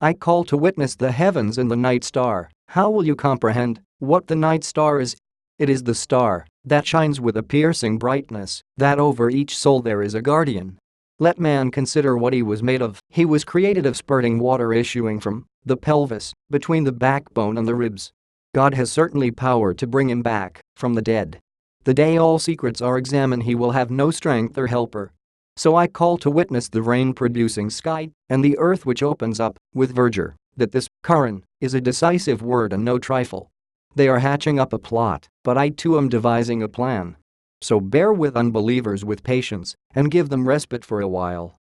I call to witness the heavens and the night star. How will you comprehend what the night star is? It is the star that shines with a piercing brightness, that over each soul there is a guardian. Let man consider what he was made of. He was created of spurting water issuing from the pelvis, between the backbone and the ribs. God has certainly power to bring him back from the dead. The day all secrets are examined he will have no strength or helper. So I call to witness the rain-producing sky and the earth which opens up with verdure, that this Karan is a decisive word and no trifle. They are hatching up a plot, but I too am devising a plan. So bear with unbelievers with patience and give them respite for a while.